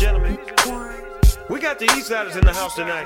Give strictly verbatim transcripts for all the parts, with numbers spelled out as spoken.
gentlemen, we got the Eastsiders in the house tonight.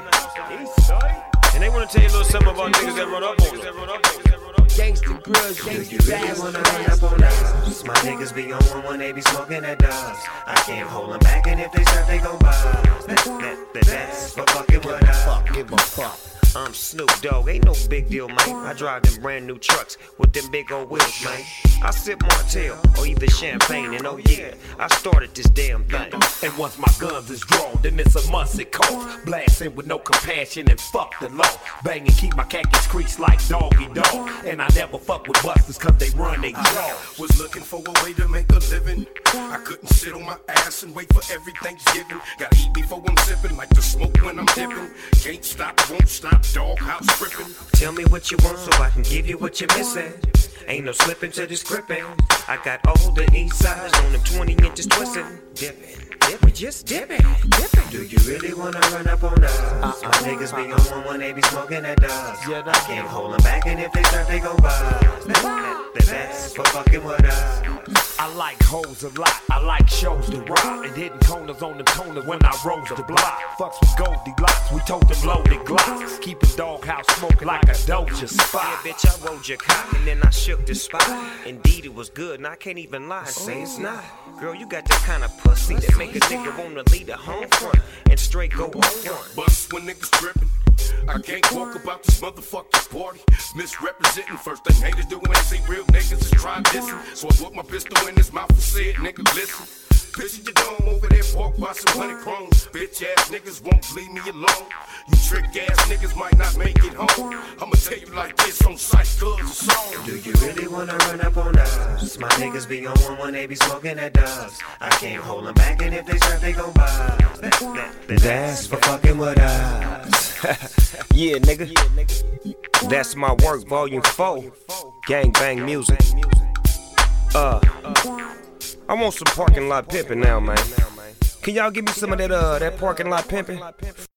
And they want to tell you a little something about niggas that run up on them. Gangsta grills, gangsta bags. Wanna run up on us? My niggas be on one when they be smoking at dubs. I can't hold them back, and if they start, they gon' buzz. That, that, that, that's for fucking with us. Fuck, give a fuck. I'm Snoop Dogg, ain't no big deal, man. I drive them brand new trucks with them big old wheels, man. I sip Martell or either champagne, and oh yeah, I started this damn thing. And once my guns is drawn, then it's a must it cost. Blasting with no compassion and fuck the law. Bang and keep my khakis creased like doggy dog. And I never fuck with busters cause they run they jaw. Was looking for a way to make a living. I couldn't sit on my ass and wait for every Thanksgiving. Gotta eat before I'm sipping, like the smoke when I'm dipping. Can't stop, won't stop, doghouse tripping. Tell me what you want so I can give you what you're missing. Ain't no slipping to this gripping. I got all the east sides on them twenty inches twisting. Dipping, dipping, just dipping, dipping. Do you really wanna run up on us? Uh-uh. My niggas be on one when they be smoking that dust. Yeah, I can't hold them back, and if they start, they gon' buzz. That, that, that, that's for fucking with us. I like hoes a lot, I like shows to rock. And hitting corners on them toners when I rose the block. Fucks with Goldilocks, we told them loaded glocks. Keep a doghouse smoking like a Doja spot. Yeah, bitch, I rolled your cock and then I shook the spot. Indeed, it was good, and I can't even lie and say it's not. Girl, you got that kind of pussy that make a nigga wanna leave the home front and straight go on one. Bust when niggas trippin'. I can't walk about this motherfucking party. Misrepresenting, first thing haters do when they see real niggas is try dissing. So I put my pistol in his mouth and said, nigga, listen. Picture your dome over there, walk by some honey chromes. Bitch ass niggas won't leave me alone. You trick ass niggas might not make it home. I'ma tell you like this on sight, cuz a song. Do you really wanna run up on us? My niggas be on one when they be smoking that dubs. I can't hold them back, and if they start, they gon' buzz. That, that, that, that's for fucking with us. Yeah, nigga. That's my work, volume four. Gang bang music. Uh, I want some parking lot pimping now, man. Can y'all give me some of that uh that parking lot pimping?